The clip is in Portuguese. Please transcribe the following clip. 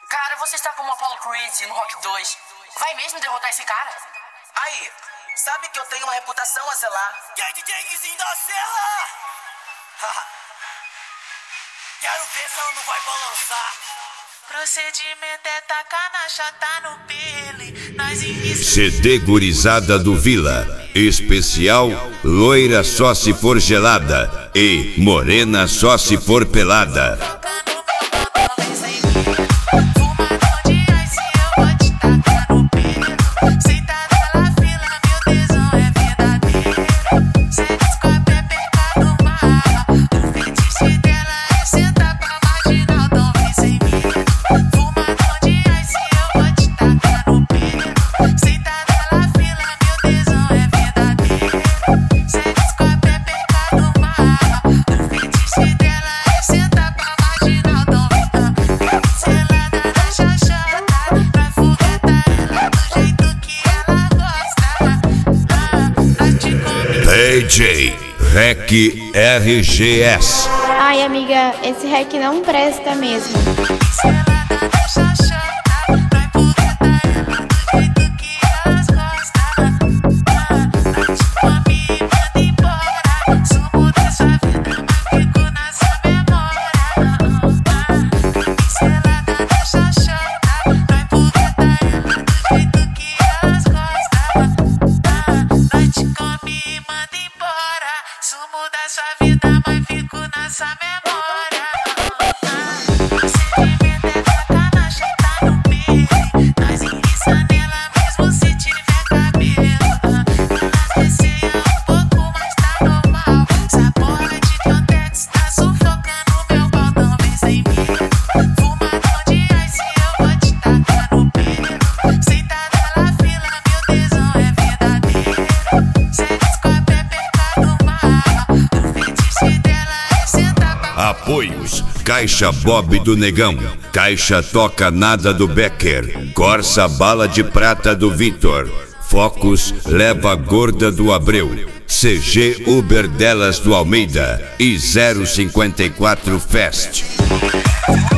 Cara, você está como Apollo Creed no Rock 2. Vai mesmo derrotar esse cara? Aí, sabe que eu tenho uma reputação a zelar. Que é DJ Guizinho da Serra? Quero ver se ela não vai balançar. Procedimento é tacar na chata no pele. CD Gurizada do Vila. Especial Loira só se for gelada e Morena só se for pelada. DJ REC RGS. Ai, amiga, esse REC não presta mesmo. Sumo da sua vida, mas fico nessa memória. Procedimento é tacar na chata no pele. Nós enguiça nela mesmo se tiver cabelo. Elas receia um pouco, mas tá normal. Essa porra de Tontex tá sufocando meu pau, também sem medo. Fumador de ice, eu vou te tacar no pelo. Sentada na fila, meu tesão é verdadeiro. Sexo com a Pepe é pecado mal. Apoios: Caixa Bob do Negão, Caixa Toca Nada do Becker, Corsa Bala de Prata do Vitor, Focus Leva Gorda do Abreu, CG Uber Delas do Almeida e 054 Fest.